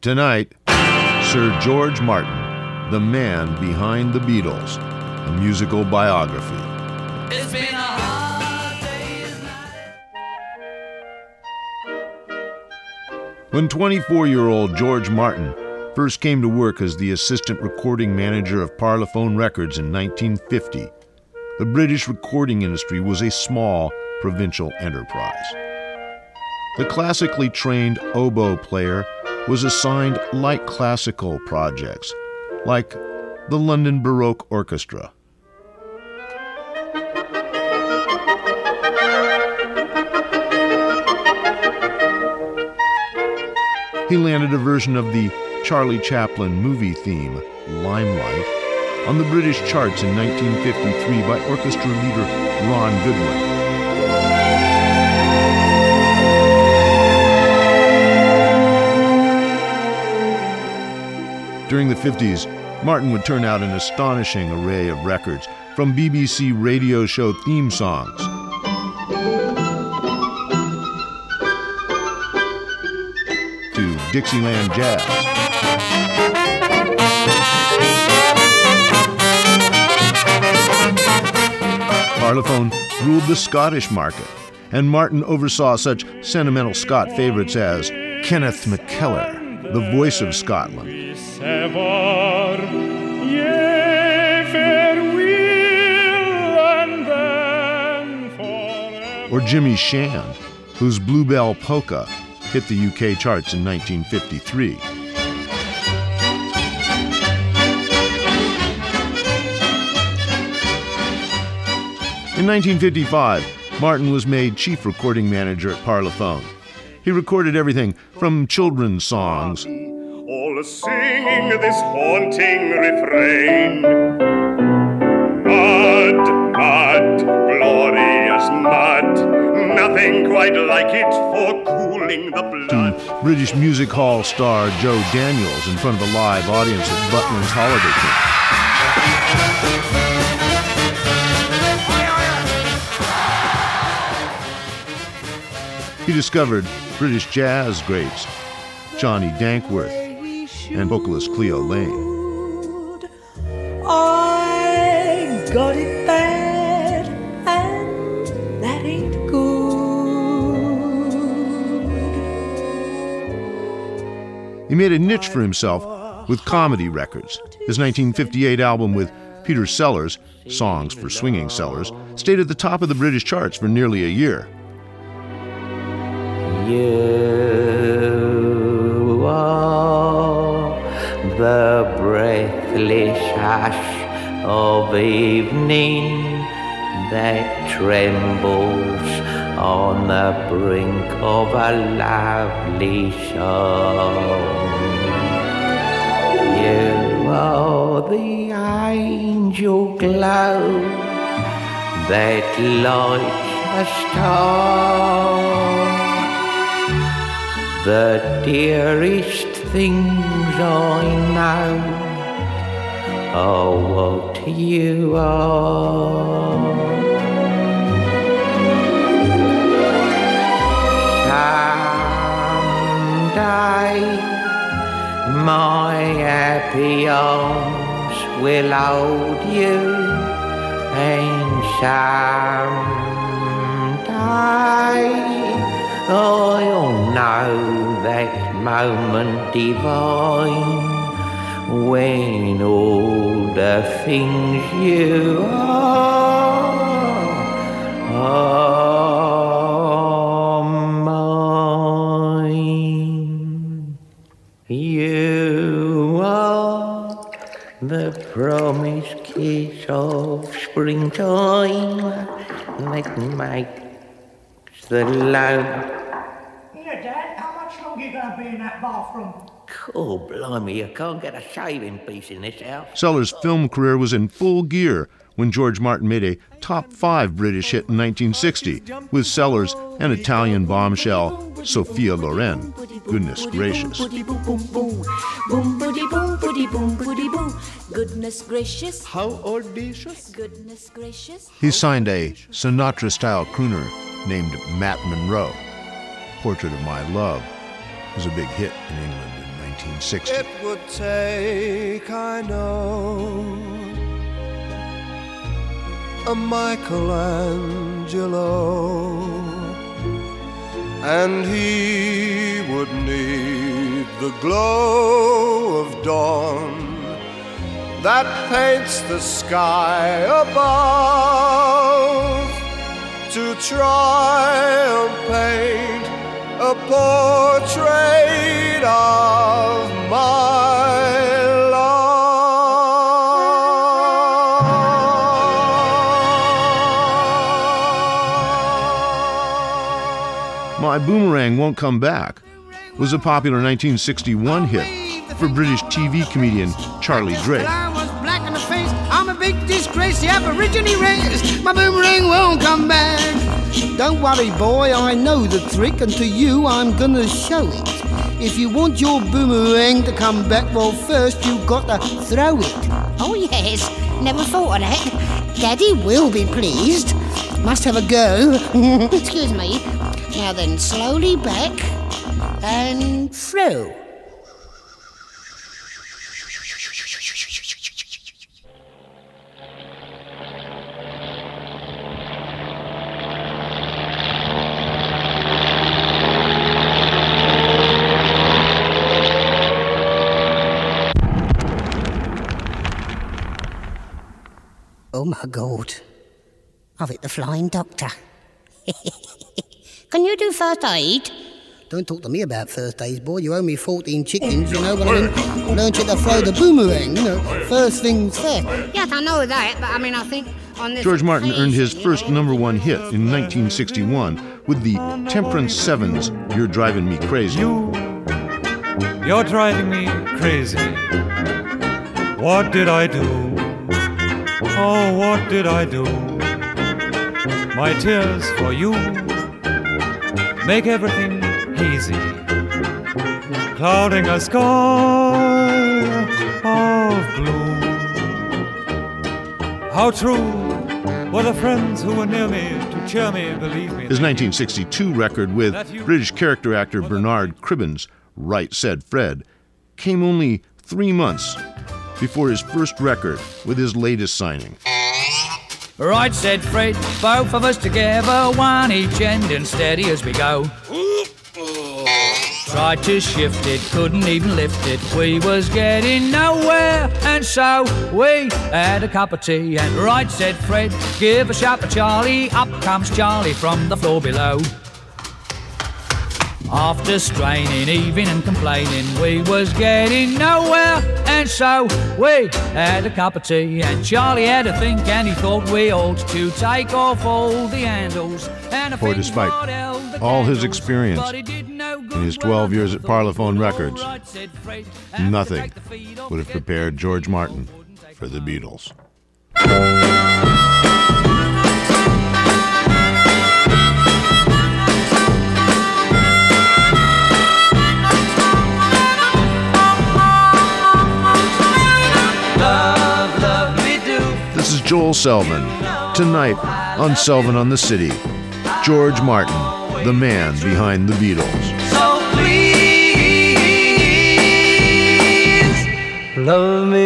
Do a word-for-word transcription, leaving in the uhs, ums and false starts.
Tonight, Sir George Martin, the man behind the Beatles, a musical biography. It's been a hard day's night. When twenty-four-year-old George Martin first came to work as the assistant recording manager of Parlophone Records in nineteen fifty, the British recording industry was a small provincial enterprise. The classically trained oboe player was assigned light classical projects, like the London Baroque Orchestra. He landed a version of the Charlie Chaplin movie theme, Limelight, on the British charts in nineteen fifty-three by orchestra leader Ron Goodwin. During the fifties, Martin would turn out an astonishing array of records, from B B C radio show theme songs to Dixieland jazz, Parlophone ruled the Scottish market, and Martin oversaw such sentimental Scot favorites as Kenneth McKellar, the voice of Scotland, or Jimmy Shand, whose Bluebell Polka hit the U K charts in nineteen fifty-three. In nineteen fifty-five, Martin was made chief recording manager at Parlophone. He recorded everything from children's songs, all singing this haunting refrain. Mud, mud, glorious mud, nothing quite like it for cooling the blood. To British Music Hall star Joe Daniels in front of a live audience at Butlin's Holiday Camp. He discovered British jazz greats Johnny Dankworth and vocalist Cleo Lane. I got it bad, and that ain't good. He made a niche for himself with comedy records. His nineteen fifty-eight album with Peter Sellers, Songs for Swinging Sellers, stayed at the top of the British charts for nearly a year. You are the breathless hush of evening that trembles on the brink of a lovely song. You are the angel glow that lights a star. The dearest things I know are what you are. Someday my happy arms will hold you, and someday I'll know that moment divine when all the things you are are mine. You are the promised kiss of springtime that makes the love. Be in that bathroom. Oh, blimey, you can't get a shaving piece in this house. Sellers' film career was in full gear when George Martin made a top five British hit in nineteen sixty with Sellers and Italian bombshell Sophia Loren, Goodness Gracious. Goodness gracious. How audacious. Goodness gracious. He signed a Sinatra-style crooner named Matt Monro. Portrait of My Love was a big hit in England in nineteen nineteen sixty. It would take, I know, a Michelangelo, and he would need the glow of dawn that paints the sky above to try and paint a portrait of my love. My Boomerang Won't Come Back was a popular nineteen sixty-one hit for British T V comedian Charlie Drake. I was black in the face. I'm a big disgrace. The Aborigine race. My boomerang won't come back. Don't worry, boy. I know the trick, and to you I'm gonna show it. If you want your boomerang to come back, well, first you've got to throw it. Oh yes, never thought of that. Daddy will be pleased. Must have a go. Excuse me. Now then, slowly back and throw. Oh my God, I've hit the flying doctor. Can you do first aid? Don't talk to me about first aid, boy. You owe me fourteen chickens, you know, but I mean, learned you to throw the boomerang, you know, first things first. Yes, I know that, but I mean, I think on this George Martin earned his occasion, first you know, number one hit in nineteen sixty-one with the Temperance Sevens' You're Driving Me Crazy. You, you're driving me crazy. What did I do? Oh, what did I do? My tears for you make everything hazy, clouding a sky of blue. How true were the friends who were near me to cheer me, believe me. His nineteen sixty-two record with British character actor Bernard Cribbins, Right Said Fred, came only three months before his first record with his latest signing. Right said Fred, both of us together, one each end and steady as we go. Tried to shift it, couldn't even lift it, we was getting nowhere, and so we had a cup of tea, and right said Fred, give a shout for Charlie, up comes Charlie from the floor below. After straining, even and complaining, we was getting nowhere, and so we had a cup of tea, and Charlie had a think, and he thought we ought to take off all the handles. And For despite all his experience in his twelve years at Parlophone Records, nothing would have prepared George Martin for the Beatles. This is Joel Selvin. Tonight on Selvin on the City, George Martin, the man behind the Beatles. So please love me